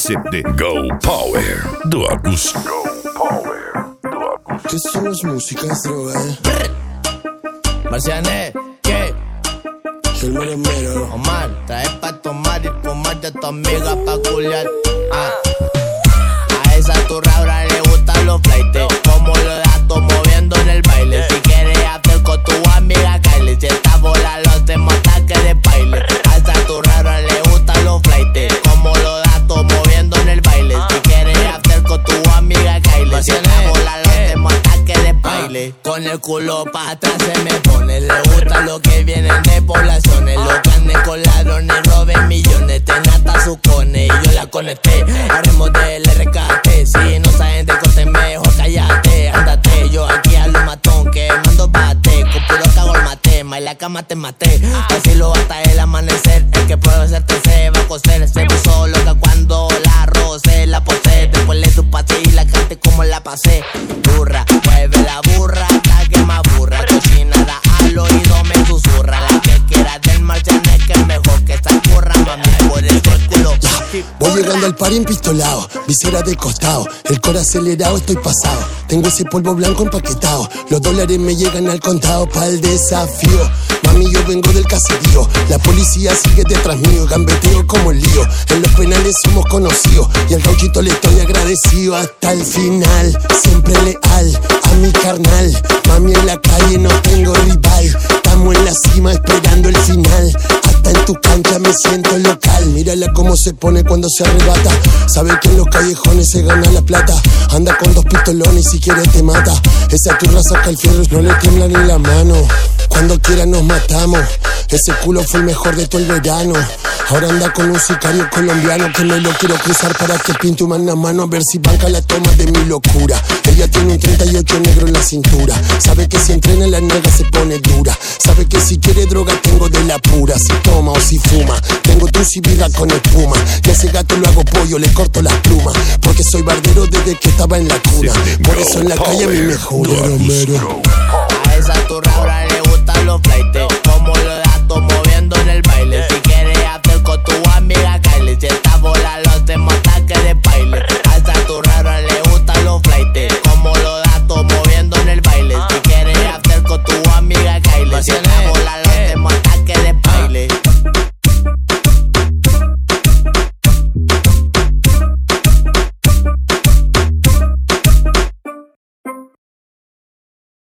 CD Go Power do Agus. ¿Qué son las músicas, droga? Marciané, ¿qué? El mero mero. Omar, traes pa' tomar y fumarte a tu amiga pa' culiar. A esa turra ahora le gustan los flightes, como los gatos moviendo en el baile. Si quieres hacer con tu amiga Kylie, si esta bola lo hacemos ataque de baile. A esa turra ahora le gustan los flightes, como los gatos moviendo en el baile. Si quieres hacer con tu amiga Kylie, si esta bola lo hacemos ataque de baile. Con el culo pa' atrás se me pone, le gusta lo que vienen de poblaciones. Los grandes colaron y roben millones, tenía hasta sus cones y yo la conecté. Haremos del RKT, si no saben de corte mejor cállate. Ándate, yo aquí a lo matón que mando bate, con puro cago el mate, ma y la cama te maté. Así lo hasta el amanecer, el que puede hacerte se va a coser. Se puso loca cuando la rocé, la posé, después le tu pase y la cante como la pasé. Burra, mueve la burra, hasta que más burra, cochinada al oído me susurra. La que quiera del Marciané que es mejor que esta curra, mami por el culo. Voy llegando al party empistolado, visera de costado, el cora acelerado, estoy pasado. Tengo ese polvo blanco empaquetado, los dólares me llegan al contado pa'l desafío. Mami, yo vengo del caserío, la policía sigue detrás mío, gambeteo como el lío. En los penales somos conocidos y al gauchito le estoy agradecido hasta el final. Siempre leal a mi carnal, mami en la calle no tengo rival. Estamos en la cima esperando el final, hasta en tu cancha me siento local. Mírala cómo se pone cuando se arrebata, sabe que en los callejones se gana la plata. Anda con 2 pistolones y si quiere te mata. Esa turra saca el fierro, no le tiembla ni la mano. Cuando quiera nos matamos, ese culo fue el mejor de todo el verano. Ahora anda con un sicario colombiano que no lo quiero cruzar para que pinte una mano a ver si banca la toma de mi locura. Ella tiene un 38 negro en la cintura, sabe que si entrena la nega se pone dura. Sabe que si quiere droga tengo de la pura, si toma o si fuma, tengo tu civila con espuma. Y a ese gato lo hago pollo, le corto las plumas, porque soy bardero desde que estaba en la cuna. Por eso en la calle a mí me juro. A esa turra ahora le gustan los